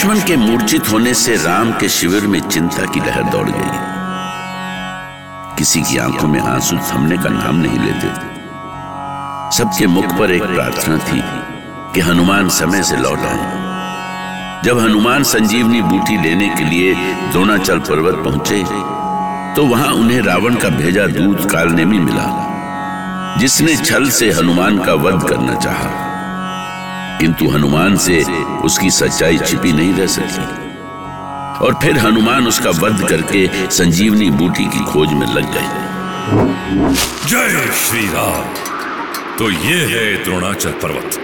लक्ष्मण के मूर्छित होने से राम के शिविर में चिंता की लहर दौड़ गई। किसी की आंखों में आंसू थमने का नाम नहीं लेते थे। सबके मुख पर एक प्रार्थना थी कि हनुमान समय से लौट आए। जब हनुमान संजीवनी बूटी लेने के लिए द्रोणाचल पर्वत पहुंचे तो वहां उन्हें रावण का भेजा दूत कालनेमी मिला, जिसने छल से हनुमान का वध करना चाहा, किंतु हनुमान से उसकी सच्चाई छिपी नहीं रह सकी और फिर हनुमान उसका वध करके संजीवनी बूटी की खोज में लग गए। जय श्री राम। तो ये है द्रोणाचल पर्वत।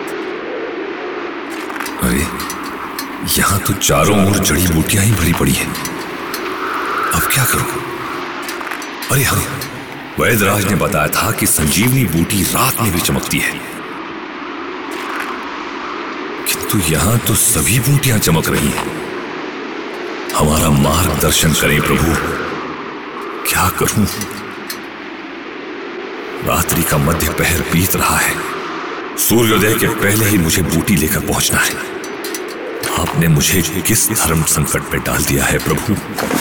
अरे यहां तो चारों ओर जड़ी बूटियां ही भरी पड़ी हैं। अब क्या करूं? अरे हाँ, वैदराज ने बताया था कि संजीवनी बूटी रात में भी चमकती है, किंतु यहां तो सभी बूटियां चमक रही हैं। हमारा मार्गदर्शन करें प्रभु, क्या करूं? रात्रि का मध्य पहर बीत रहा है। सूर्योदय के पहले ही मुझे बूटी लेकर पहुंचना है। आपने मुझे किस धर्म संकट में डाल दिया है प्रभु?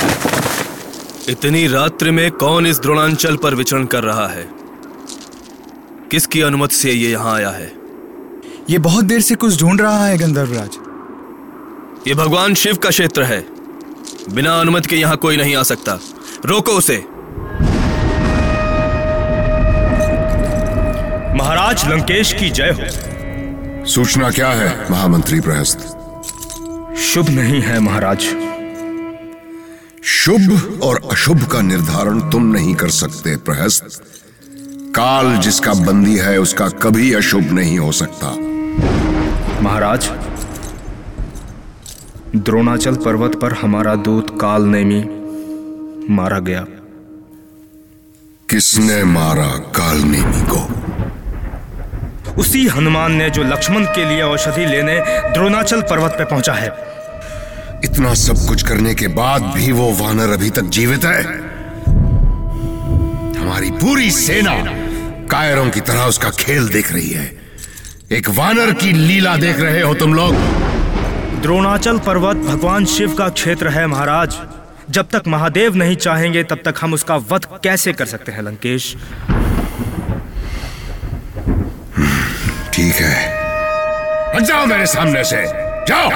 इतनी रात्रि में कौन इस द्रोणांचल पर विचरण कर रहा है? किसकी अनुमति से ये यहां आया है? ये बहुत देर से कुछ ढूंढ रहा है गंधर्वराज। ये भगवान शिव का क्षेत्र है। बिना अनुमति के यहां कोई नहीं आ सकता। रोको उसे। महाराज लंकेश की जय हो। सूचना क्या है महामंत्री प्रहस्त? शुभ नहीं है महाराज। शुभ और अशुभ का निर्धारण तुम नहीं कर सकते प्रहस्त। काल जिसका बंदी है उसका कभी अशुभ नहीं हो सकता। महाराज, द्रोणाचल पर्वत पर हमारा दूत कालनेमी मारा गया। किसने मारा कालनेमी को? उसी हनुमान ने जो लक्ष्मण के लिए औषधि लेने द्रोणाचल पर्वत पे पहुंचा है। इतना सब कुछ करने के बाद भी वो वानर अभी तक जीवित है। हमारी पूरी सेना कायरों की तरह उसका खेल देख रही है। एक वानर की लीला देख रहे हो तुम लोग। द्रोणाचल पर्वत भगवान शिव का क्षेत्र है महाराज। जब तक महादेव नहीं चाहेंगे तब तक हम उसका वध कैसे कर सकते हैं लंकेश? ठीक है, हट जाओ मेरे सामने से, जाओ।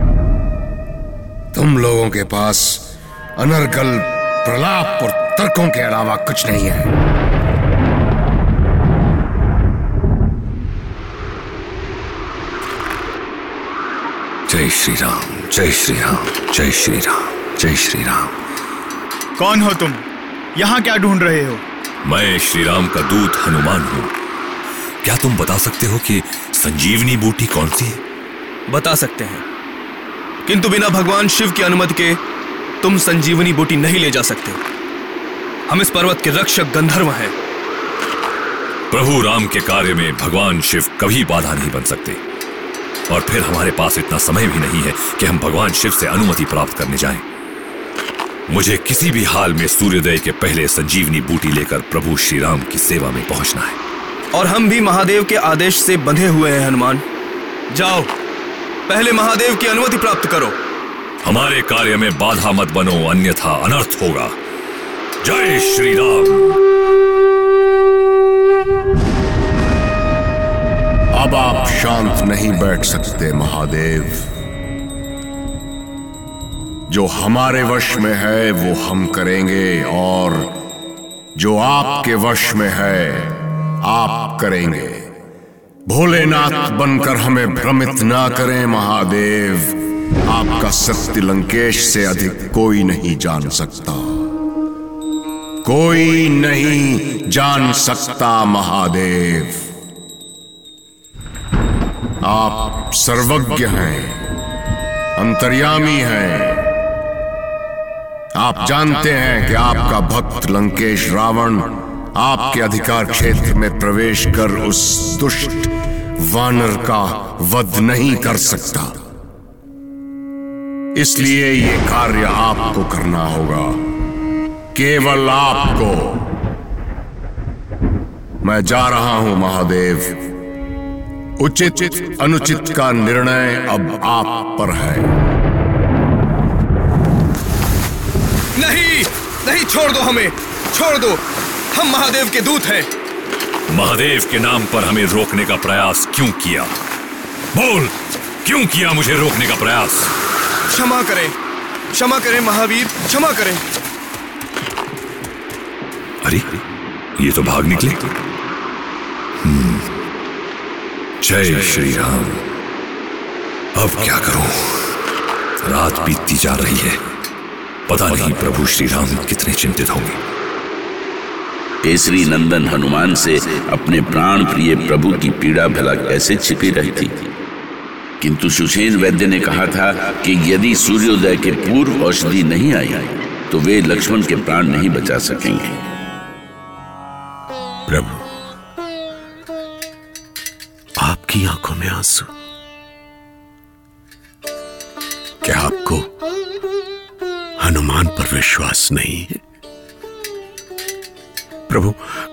तुम लोगों के पास अनर्गल प्रलाप और तर्कों के अलावा कुछ नहीं है। जय श्री राम, जय श्री राम, जय श्री राम, जय श्री राम। कौन हो तुम? यहां क्या ढूंढ रहे हो? मैं श्री राम का दूत हनुमान हूं। क्या तुम बता सकते हो कि संजीवनी बूटी कौन सी है? बता सकते हैं, किंतु बिना भगवान शिव की अनुमति के तुम संजीवनी बूटी नहीं ले जा सकते। हम इस पर्वत के रक्षक गंधर्व हैं। प्रभु राम के कार्य में भगवान शिव कभी बाधा नहीं बन सकते, और फिर हमारे पास इतना समय भी नहीं है कि हम भगवान शिव से अनुमति प्राप्त करने जाएं। मुझे किसी भी हाल में सूर्योदय के पहले संजीवनी बूटी लेकर प्रभु श्री राम की सेवा में पहुंचना है। और हम भी महादेव के आदेश से बंधे हुए हैं हनुमान। जाओ, पहले महादेव की अनुमति प्राप्त करो। हमारे कार्य में बाधा मत बनो, अन्यथा अनर्थ होगा। जय श्री राम। अब आप शांत नहीं बैठ सकते महादेव। जो हमारे वश में है वो हम करेंगे, और जो आपके वश में है आप करेंगे। भोलेनाथ बनकर हमें भ्रमित ना करें महादेव। आपका सत्य लंकेश से अधिक कोई नहीं जान सकता, कोई नहीं जान सकता महादेव। आप सर्वज्ञ हैं, अंतर्यामी हैं। आप जानते हैं कि आपका भक्त लंकेश रावण आपके अधिकार क्षेत्र में प्रवेश कर उस दुष्ट वानर का वध नहीं कर सकता। इसलिए ये कार्य आपको करना होगा, केवल आपको। मैं जा रहा हूं महादेव। उचित अनुचित का निर्णय अब आप पर है। नहीं नहीं, छोड़ दो हमें, छोड़ दो। हम महादेव के दूत हैं। महादेव के नाम पर हमें रोकने का प्रयास क्यों किया? बोल, क्यों किया मुझे रोकने का प्रयास? क्षमा करें, क्षमा करें महावीर, क्षमा करें। अरे, ये तो भाग निकले। जय श्री राम। अब क्या करूं? रात बीतती जा रही है, पता नहीं प्रभु श्री राम कितने चिंतित होंगे। केसरी नंदन हनुमान से अपने प्राण प्रिय प्रभु की पीड़ा भला कैसे छिपी रहती, किंतु सुषेण वैद्य ने कहा था कि यदि सूर्योदय के पूर्व औषधि नहीं आई तो वे लक्ष्मण के प्राण नहीं बचा सकेंगे। प्रभु, आपकी आंखों में आंसू। क्या आपको हनुमान पर विश्वास नहीं है? प्रभु,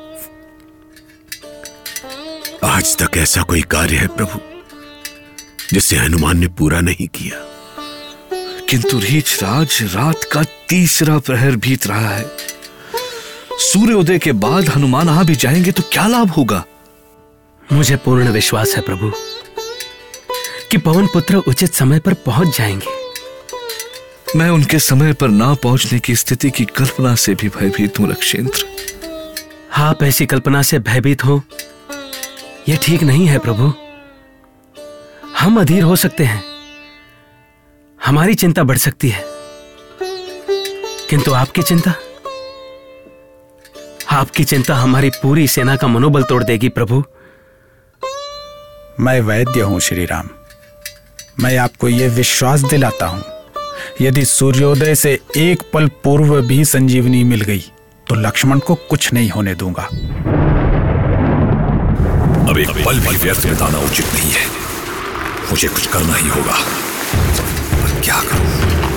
आज तक ऐसा कोई कार्य है प्रभु जिसे हनुमान ने पूरा नहीं किया? किंतु रीछराज, रात का तीसरा प्रहर बीत रहा है। सूर्योदय के बाद हनुमान आ भी जाएंगे तो क्या लाभ होगा? मुझे पूर्ण विश्वास है प्रभु कि पवन पुत्र उचित समय पर पहुंच जाएंगे। मैं उनके समय पर ना पहुंचने की स्थिति की कल्पना से भी भयभीत हूं रक्षेंद्र। आप ऐसी कल्पना से भयभीत हो, यह ठीक नहीं है प्रभु। हम अधीर हो सकते हैं, हमारी चिंता बढ़ सकती है, किंतु आपकी चिंता हमारी पूरी सेना का मनोबल तोड़ देगी प्रभु। मैं वैद्य हूं श्री राम। मैं आपको यह विश्वास दिलाता हूं, यदि सूर्योदय से एक पल पूर्व भी संजीवनी मिल गई तो लक्ष्मण को कुछ नहीं होने दूंगा। अब एक पल भी व्यर्थ बिताना उचित नहीं है, मुझे कुछ करना ही होगा। पर क्या करूं?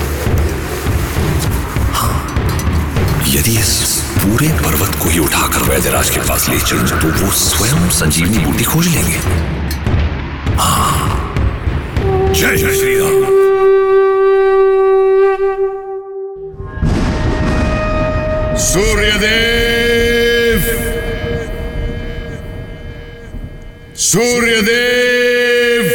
हाँ, यदि इस पूरे पर्वत को ही उठाकर वैद्यराज के पास ले चलूं तो वो स्वयं संजीवनी बूटी खोज लेंगे। हाँ, जय जय श्री राम। सूर्यदेव, सूर्यदेव,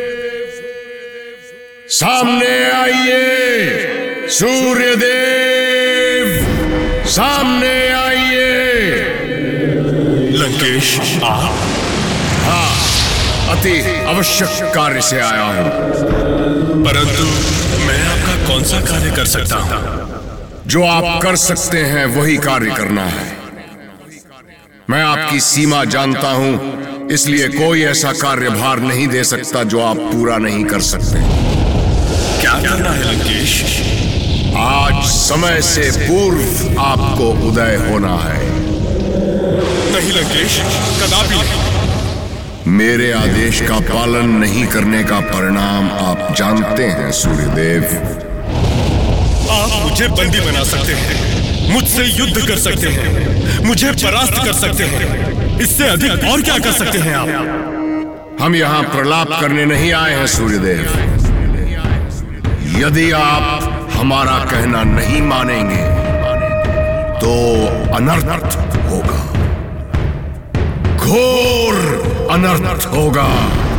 सामने आइए। सूर्यदेव, सामने आइए। लंकेश, आप? हाँ, अति आवश्यक कार्य से आया हूं। परंतु मैं आपका कौन सा कार्य कर सकता हूं? जो आप कर सकते हैं वही कार्य करना है। मैं आपकी सीमा जानता हूं, इसलिए कोई ऐसा कार्यभार नहीं दे सकता जो आप पूरा नहीं कर सकते। क्या करना है लंकेश? आज समय से पूर्व आपको उदय होना है। नहीं लंकेश, कदापि नहीं। मेरे आदेश का पालन नहीं करने का परिणाम आप जानते हैं सूर्यदेव। आप मुझे बंदी बना सकते हैं, मुझसे युद्ध कर सकते हैं, मुझे परास्त कर सकते हैं, इससे अधिक और क्या कर सकते हैं आप? हम यहाँ प्रलाप करने नहीं आए हैं सूर्यदेव। यदि आप हमारा कहना नहीं मानेंगे तो अनर्थ होगा, घोर अनर्थ होगा।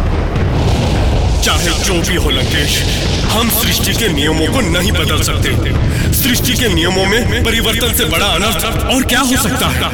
चाहे जो भी हो लंकेश, हम सृष्टि के नियमों को नहीं बदल सकते। सृष्टि के नियमों में परिवर्तन से बड़ा अनर्थ और क्या हो सकता है?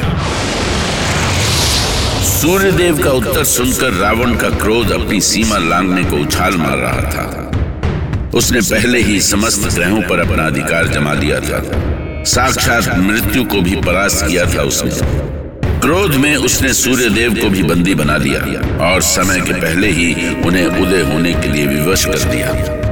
सूर्यदेव का उत्तर सुनकर रावण का क्रोध अपनी सीमा लांघने को उछाल मार रहा था। उसने पहले ही समस्त ग्रहों पर अपना अधिकार जमा लिया था। साक्षात मृत्यु को भी परास्त किया था उसने। क्रोध में उसने सूर्यदेव को भी बंदी बना लिया और समय के पहले ही उन्हें उदय होने के लिए विवश कर दिया।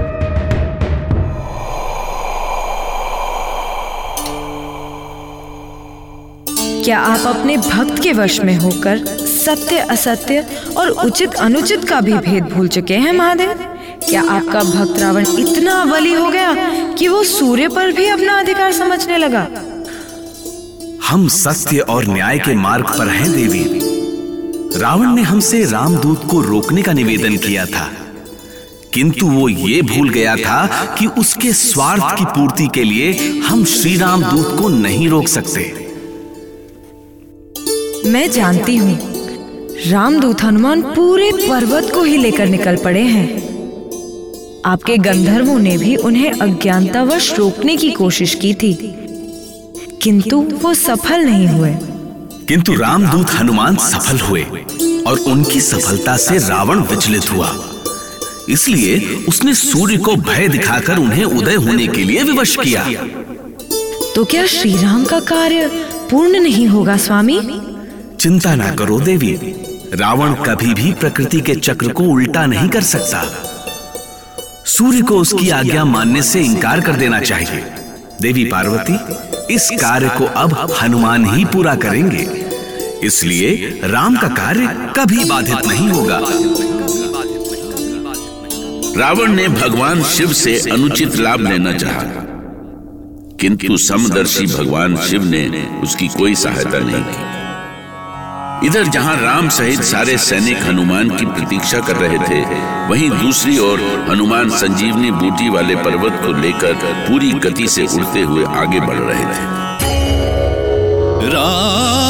क्या आप अपने भक्त के वश में होकर सत्य असत्य और उचित अनुचित का भी भेद भूल चुके हैं महादेव? क्या आपका भक्त रावण इतना बली हो गया कि वो सूर्य पर भी अपना अधिकार समझने लगा? हम सत्य और न्याय के मार्ग पर हैं देवी। रावण ने हमसे रामदूत को रोकने का निवेदन किया था, किंतु वो ये भूल गया था कि उसके स्वार्थ की पूर्ति के लिए हम श्री राम दूत को नहीं रोक सकते। मैं जानती हूँ रामदूत हनुमान पूरे पर्वत को ही लेकर निकल पड़े हैं। आपके गंधर्वों ने भी उन्हें अज्ञानतावश रोकने की कोशिश की थी, किंतु वो सफल नहीं हुए। किंतु रामदूत हनुमान सफल हुए और उनकी सफलता से रावण विचलित हुआ। इसलिए उसने सूर्य को भय दिखाकर उन्हें उदय होने के लिए विवश किया। तो क्या श्री राम का कार्य पूर्ण नहीं होगा स्वामी? चिंता ना करो देवी, रावण कभी भी प्रकृति के चक्र को उल्टा नहीं कर सकता। सूर्य को उसकी आज्ञा मानने से इनकार कर देना चाहिए। देवी पार्वती, इस कार्य को अब हनुमान ही पूरा करेंगे, इसलिए राम का कार्य कभी बाधित नहीं होगा। रावण ने भगवान शिव से अनुचित लाभ लेना चाहा, किंतु समदर्शी भगवान शिव ने उसकी कोई सहायता नहीं की। इधर जहां राम सहित सारे सैनिक हनुमान की प्रतीक्षा कर रहे थे, वहीं दूसरी ओर हनुमान संजीवनी बूटी वाले पर्वत को लेकर पूरी गति से उड़ते हुए आगे बढ़ रहे थे।